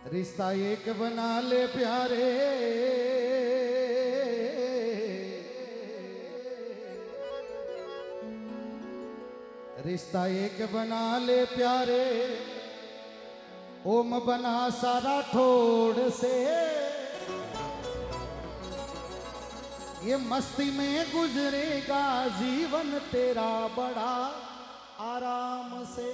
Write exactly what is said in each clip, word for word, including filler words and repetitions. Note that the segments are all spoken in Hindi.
रिश्ता एक बना ले प्यारे, रिश्ता एक बना ले प्यारे, ओम बना सारा ठोड़ से। ये मस्ती में गुजरेगा जीवन तेरा बड़ा आराम से,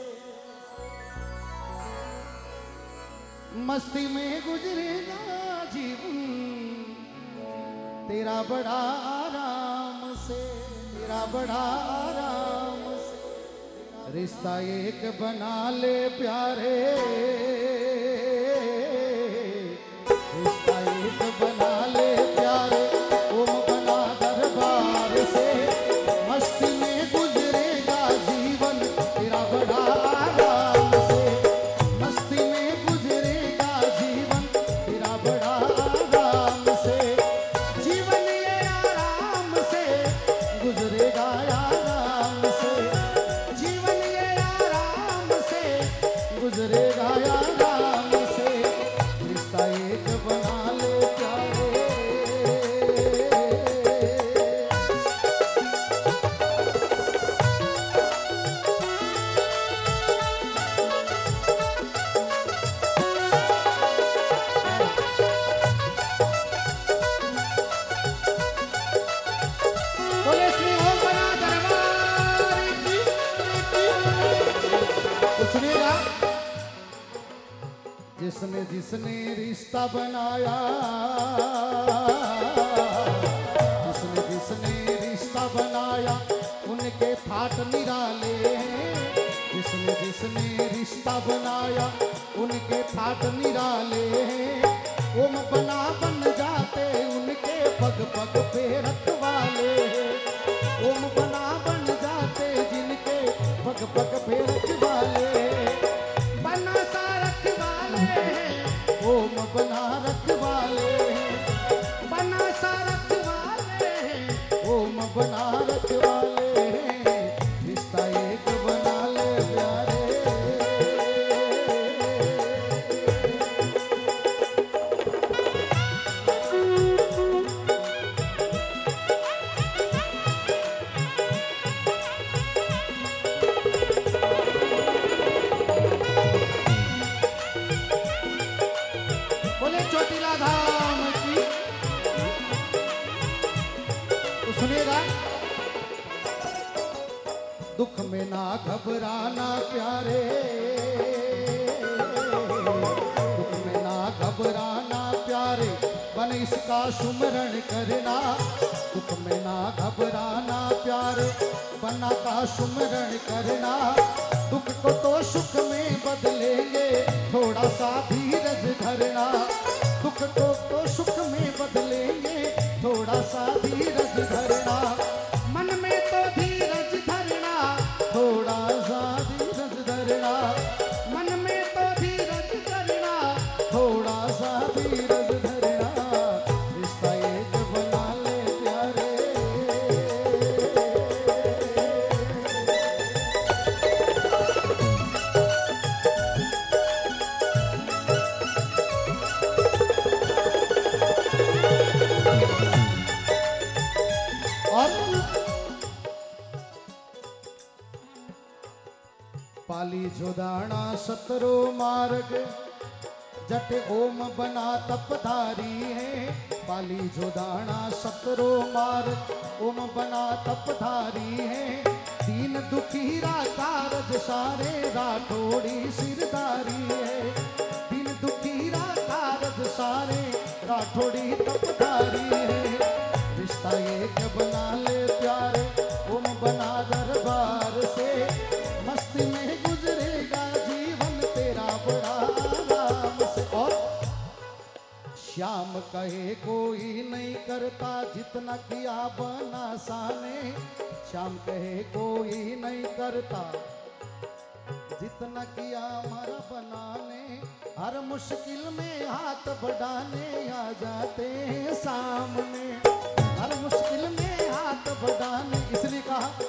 मस्ती में गुजरेगा जीवन तेरा बड़ा आराम से, तेरा बड़ा आराम से। रिश्ता एक बना ले प्यारे, रिश्ता एक बना ले प्यारे, ओम बना दरबार से। मस्ती में गुजरेगा जीवन तेरा बड़ा आराम से, मस्ती में गुजरेगा जीवन तेरा बड़ा आराम से। जीवन ये आराम से गुजरेगा आराम से, जीवन ये आराम से गुजरेगा आराम से। रिश्ता एक बना ले प्यारे, बोले श्री ओम बना दरबार की। सुनिएगा, जिसने जिसने रिश्ता बनाया, जिसने जिसने रिश्ता बनाया उनके फाट निराले हैं। जिसने जिसने रिश्ता बनाया उनके फाट निराले हैं। ओम बना बन जाते उनके पग पग पे रखवाले हैं। ओम बना बन जाते जिनके पग पग पे रखवाले हैं। बना सा रखवाले हैं, ओम बना रखवाले हैं। बना सा रखवाले हैं, ओम बना रखवाले हैं। रिश्ता एक बना ले प्यारे, बोले चोटीला धाम की। तो सुनिएगा, दुख में ना घबराना प्यारे, दुख में ना घबराना प्यारे, बन इसका सुमरण करना। दुख में ना घबराना प्यारे, बना का सुमरण करना। दुख को तो सुख में बदलेंगे, थोड़ा सा धीरज धरना। दुख को तो सुख में बदलेंगे, थोड़ा सा धीरज धरना। मन में तो धीरज धरना, थोड़ा सा धीरज धरना। मन में तो धीरज धरना, थोड़ा सा धीरज धरना। रिश्ता एक बना ले प्यारे, पाली जोदाना सतरो मार्ग, जट ओम बना तपधारी है। पाली जोदाना सतरो मार्ग, ओम बना तपधारी है। दीन दुखी कारज सारे, राठौड़ी सिरदारी है। दीन दुखी कारज सारे, राठौड़ी तपधारी है। रिश्ता एक बना ले प्यारे, ओम बना दरबार से। मस्ती में गुजरेगा जीवन तेरा बड़ा आराम से। और श्याम कहे कोई नहीं करता जितना किया बनासा ने। श्याम कहे कोई नहीं करता जितना किया हमारा बनाने। हर मुश्किल में हाथ बढ़ाने आ जाते हैं सामने, हर मुश्किल में हाथ बढ़ाने। इसलिए कहा